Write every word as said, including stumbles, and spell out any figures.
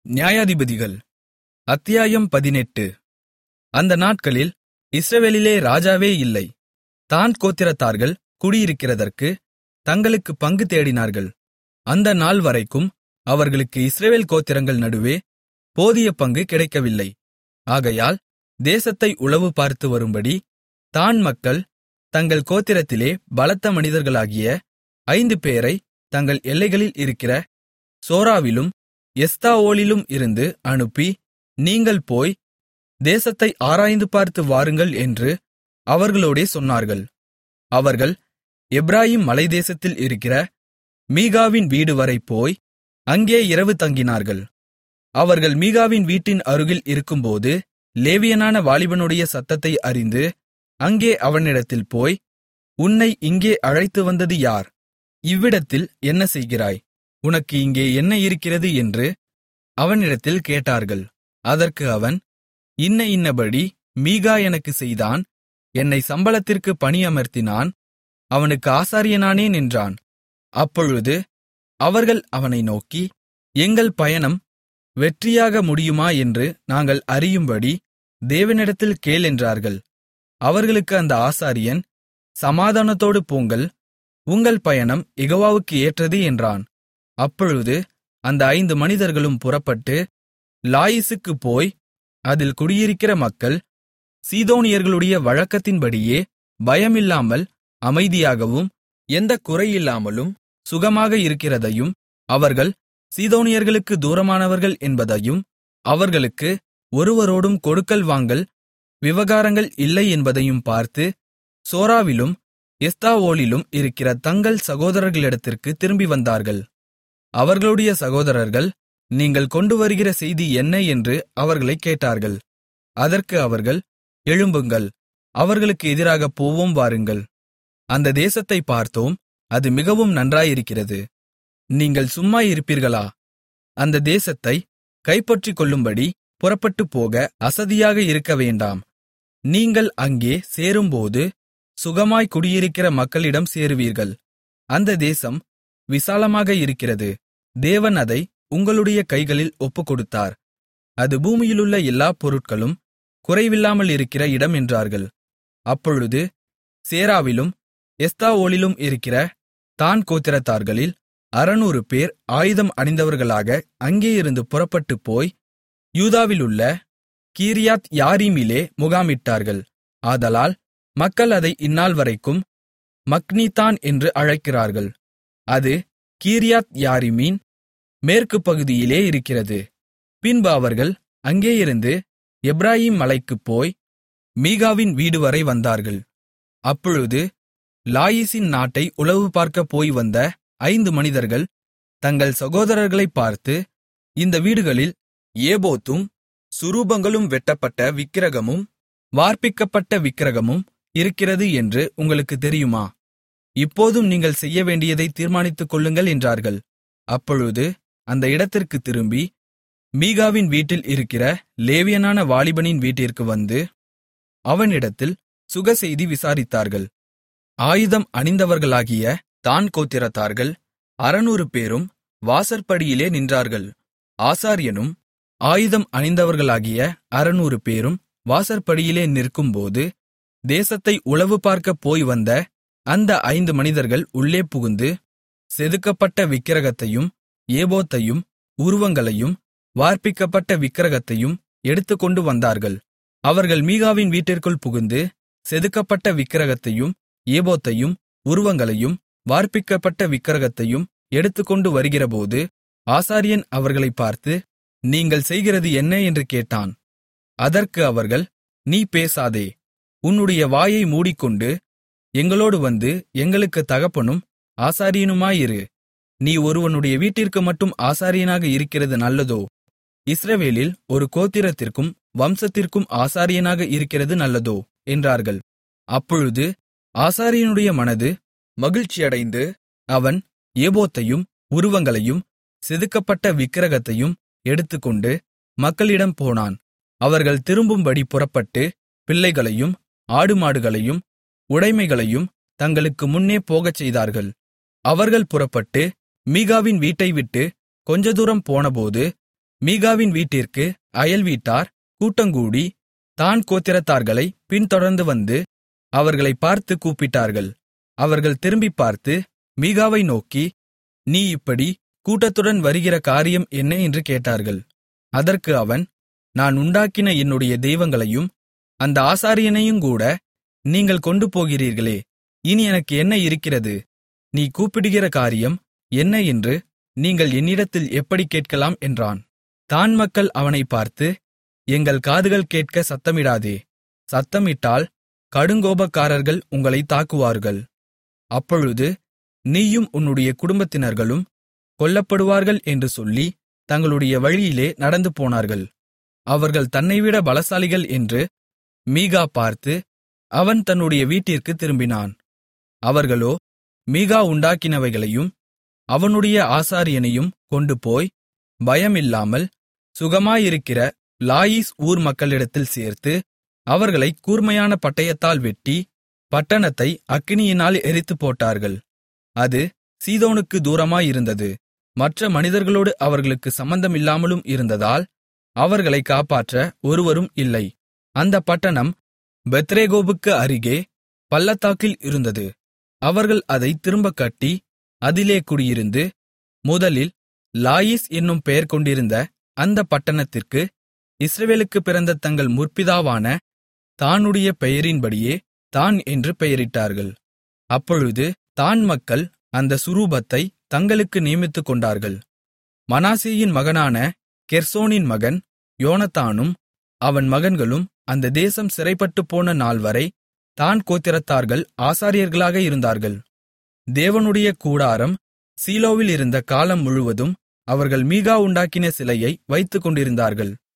நியாயாதிபதிகள் அத்தியாயம் பதினெட்டு. அந்த நாட்களில் இஸ்ரவேலிலே ராஜாவே இல்லை. தாண் கோத்திரத்தார்கள் குடியிருக்கிறதற்கு தங்களுக்கு பங்கு தேடினார்கள். அந்த நாள்வரைக்கும் அவர்களுக்கு இஸ்ரவேல் கோத்திரங்கள் நடுவே போதிய பங்கு கிடைக்கவில்லை. ஆகையால் தேசத்தை உளவு பார்த்து வரும்படி தாண் மக்கள் தங்கள் கோத்திரத்திலே பலத்த மனிதர்களாகிய ஐந்து பேரை தங்கள் எல்லைகளில் இருக்கிற சோராவிலும் எஸ்தாவோலிலும் இருந்து அனுப்பி, நீங்கள் போய் தேசத்தை ஆராய்ந்து பார்த்து வாருங்கள் என்று அவர்களோடே சொன்னார்கள். அவர்கள் எப்பிராயீம் மலைத்தேசத்தில் இருக்கிற மீகாவின் வீடுவரை போய் அங்கே இரவு தங்கினார்கள். அவர்கள் மீகாவின் வீட்டின் அருகில் இருக்கும்போது லேவியனான வாலிபனுடைய சத்தத்தை அறிந்து அங்கே அவனிடத்தில் போய், உன்னை இங்கே அழைத்து வந்தது யார்? இவ்விடத்தில் என்ன செய்கிறாய்? உனக்கு இங்கே என்ன இருக்கிறது என்று அவனிடத்தில் கேட்டார்கள். அதற்கு அவன், இன்ன இன்னபடி மீகா எனக்குச் செய்தான். என்னை சம்பளத்திற்கு பணியமர்த்தினான். அவனுக்கு ஆசாரியனானேன் என்றான். அப்பொழுது அவர்கள் அவனை நோக்கி, எங்கள் பயணம் வெற்றியாக முடியுமா என்று நாங்கள் அறியும்படி தேவனிடத்தில் கேள் என்றார்கள். அவர்களுக்கு அந்த ஆசாரியன், சமாதானத்தோடு போங்கள், உங்கள் பயணம் யெகோவாவுக்கு ஏற்றது என்றான். அப்பொழுது அந்த ஐந்து மனிதர்களும் புறப்பட்டு லாயிசுக்குப் போய் அதில் குடியிருக்கிற மக்கள் சீதோனியர்களுடைய வழக்கத்தின்படியே பயமில்லாமல் அமைதியாகவும் எந்தக் குறையில்லாமலும் சுகமாக இருக்கிறதையும், அவர்கள் சீதோனியர்களுக்கு தூரமானவர்கள் என்பதையும், அவர்களுக்கு ஒருவரோடும் கொடுக்கல் வாங்கல் விவகாரங்கள் இல்லை என்பதையும் பார்த்து, சோராவிலும் எஸ்தாவோலிலும் இருக்கிற தங்கள் சகோதரர்களிடத்திற்கு திரும்பி வந்தார்கள். அவர்களுடைய சகோதரர்கள், நீங்கள் கொண்டு வருகிற செய்தி என்ன என்று அவர்களைக் கேட்டார்கள். அதற்கு அவர்கள், எழும்புங்கள், அவர்களுக்கு எதிராகப் போவோம் வாருங்கள். அந்த தேசத்தைப் பார்த்தோம், அது மிகவும் நன்றாயிருக்கிறது. நீங்கள் சும்மா இருப்பீர்களா? அந்த தேசத்தை கைப்பற்றிக் கொள்ளும்படி புறப்பட்டுப் போக அசதியாக இருக்க வேண்டாம். நீங்கள் அங்கே சேரும்போது சுகமாய் குடியிருக்கிற மக்களிடம் சேருவீர்கள். அந்த தேசம் விசாலமாக இருக்கிறது. தேவன் அதை உங்களுடைய கைகளில் ஒப்புக்கொடுத்தார். அது பூமியிலுள்ள எல்லாப் பொருட்களும் குறைவில்லாமல் இருக்கிற இடம் என்றார்கள். அப்பொழுது சேராவிலும் எஸ்தாவோலிலும் இருக்கிற தாண் கோத்திரத்தார்களில் அறுநூறு பேர் ஆயுதம் அணிந்தவர்களாக அங்கேயிருந்து புறப்பட்டுப் போய் யூதாவிலுள்ள கீரியாத் யாரீமிலே முகாமிட்டார்கள். ஆதலால் மக்கள் அதை இந்நாள்வரைக்கும் மக்னித்தான் என்று அழைக்கிறார்கள். அது கீரியாத் யாரீமின் மேற்கு பகுதியிலே இருக்கிறது. பின்பு அவர்கள் அங்கேயிருந்து எப்பிராயீம் மலைக்குப் போய் மீகாவின் வீடுவரை வந்தார்கள். அப்பொழுது லாயிசின் நாட்டை உளவு பார்க்கப் போய் வந்த ஐந்து மனிதர்கள் தங்கள் சகோதரர்களைப் பார்த்து, இந்த வீடுகளில் ஏபோத்தும் சுரூபங்களும் வெட்டப்பட்ட விக்கிரகமும் வார்ப்பிக்கப்பட்ட விக்கிரகமும் இருக்கிறது என்று உங்களுக்குத் தெரியுமா? இப்போதும் நீங்கள் செய்யவேண்டியதை தீர்மானித்துக் கொள்ளுங்கள் என்றார்கள். அப்பொழுது அந்த இடத்திற்குத் திரும்பி மீகாவின் வீட்டில் இருக்கிற லேவியனான வாலிபனின் வீட்டிற்கு வந்து அவனிடத்தில் சுகசெய்தி விசாரித்தார்கள். ஆயுதம் அணிந்தவர்களாகிய தாண் கோத்திரத்தார்கள் அறுநூறு பேரும் வாசற்படியிலே நின்றார்கள். ஆசாரியனும் ஆயுதம் அணிந்தவர்களாகிய அறுநூறு பேரும் வாசற்படியிலே நிற்கும்போது, தேசத்தை உளவு பார்க்கப் போய் வந்த அந்த ஐந்து மனிதர்கள் உள்ளே புகுந்து செதுக்கப்பட்ட விக்கிரகத்தையும் ஏபோத்தையும் உருவங்களையும் வார்ப்பிக்கப்பட்ட விக்கிரகத்தையும் எடுத்துக்கொண்டு வந்தார்கள். அவர்கள் மீகாவின் வீட்டிற்குள் புகுந்து செதுக்கப்பட்ட விக்கிரகத்தையும் ஏபோத்தையும் உருவங்களையும் வார்ப்பிக்கப்பட்ட விக்கிரகத்தையும் எடுத்துக்கொண்டு வருகிறபோது, ஆசாரியன் அவர்களைப் பார்த்து, நீங்கள் செய்கிறது என்ன என்று கேட்டான். அதற்கு அவர்கள், நீ பேசாதே, உன்னுடைய வாயை மூடிக்கொண்டு எங்களோடு வந்து எங்களுக்குத் தகப்பனும் ஆசாரியனுமாயிரு. நீ ஒருவனுடைய வீட்டிற்கு மட்டும் ஆசாரியனாக இருக்கிறது நல்லதோ? இஸ்ரவேலில் ஒரு கோத்திரத்திற்கும் வம்சத்திற்கும் ஆசாரியனாக இருக்கிறது நல்லதோ என்றார்கள். அப்பொழுது ஆசாரியனுடைய மனது மகிழ்ச்சியடைந்து அவன் ஏபோத்தையும் உருவங்களையும் செதுக்கப்பட்ட விக்கிரகத்தையும் எடுத்துக்கொண்டு மக்களிடம் போனான். அவர்கள் திரும்பும்படி புறப்பட்டு பிள்ளைகளையும் ஆடுமாடுகளையும் உடைமைகளையும் தங்களுக்கு முன்னே போகச் செய்தார்கள். அவர்கள் புறப்பட்டு மீகாவின் வீட்டை விட்டு கொஞ்ச தூரம் போனபோது மீகாவின் வீட்டிற்கு அயல் வீட்டார் கூட்டங்கூடி தான் கோத்திரத்தார்களை பின்தொடர்ந்து வந்து அவர்களைப் பார்த்து கூப்பிட்டார்கள். அவர்கள் திரும்பிப் பார்த்து மீகாவை நோக்கி, நீ இப்படி கூட்டத்துடன் வருகிற காரியம் என்ன என்று கேட்டார்கள். அதற்கு அவன், நான் உண்டாக்கின என்னுடைய தெய்வங்களையும் அந்த ஆசாரியனையுங்கூட நீங்கள் கொண்டு போகிறீர்களே, இனி எனக்கு என்ன இருக்கிறது? நீ கூப்பிடுகிற காரியம் என்ன என்று நீங்கள் என்னிடத்தில் எப்படிக் கேட்கலாம் என்றான். தான் மக்கள் அவனைப் பார்த்து, எங்கள் காதுகள் கேட்க சத்தமிடாதே, சத்தமிட்டால் கடுங்கோபக்காரர்கள் உங்களைத் தாக்குவார்கள். அப்பொழுது நீயும் உன்னுடைய குடும்பத்தினர்களும் கொல்லப்படுவார்கள் என்று சொல்லி தங்களுடைய வழியிலே நடந்து போனார்கள். அவர்கள் தன்னைவிட பலசாலிகள் என்று மீகா பார்த்து அவன் தன்னுடைய வீட்டிற்குத் திரும்பினான். அவர்களோ மீகா உண்டாக்கினவைகளையும் அவனுடைய ஆசாரியனையும் கொண்டுபோய் பயமில்லாமல் சுகமாயிருக்கிற லாயீஸ் ஊர் மக்களிடத்தில் சேர்த்து அவர்களைக் கூர்மையான பட்டயத்தால் வெட்டி பட்டணத்தை அக்கினியினால் எரித்துப் போட்டார்கள். அது சீதோனுக்கு தூரமாயிருந்தது. மற்ற மனிதர்களோடு அவர்களுக்கு சம்பந்தமில்லாமலும் இருந்ததால் அவர்களைக் காப்பாற்ற ஒருவரும் இல்லை. அந்தப் பட்டணம் பெத்ரேகோபுக்கு அருகே பள்ளத்தாக்கில் இருந்தது. அவர்கள் அதைத் திரும்பக் கட்டி அதிலே குடியிருந்து முதலில் லாயீஸ் என்னும் பெயர் கொண்டிருந்த அந்தப் பட்டணத்திற்கு இஸ்ரவேலுக்குப் பிறந்த தங்கள் முற்பிதாவான தானுடைய பெயரின்படியே தான் என்று பெயரிட்டார்கள். அப்பொழுது தான் மக்கள் அந்த சுரூபத்தை தங்களுக்கு நியமித்துக்கொண்டார்கள். மனாசேயின் மகனான கெர்சோனின் மகன் யோனத்தானும் அவன் மகன்களும் அந்த தேசம் சிறைப்பட்டுப்போன நாள்வரை தான் கோத்திரத்தார்கள் ஆசாரியர்களாக இருந்தார்கள். தேவனுடைய கூடாரம் சீலோவில் இருந்த காலம் முழுவதும் அவர்கள் மீகா உண்டாக்கின சிலையை வைத்துக்கொண்டிருந்தார்கள்.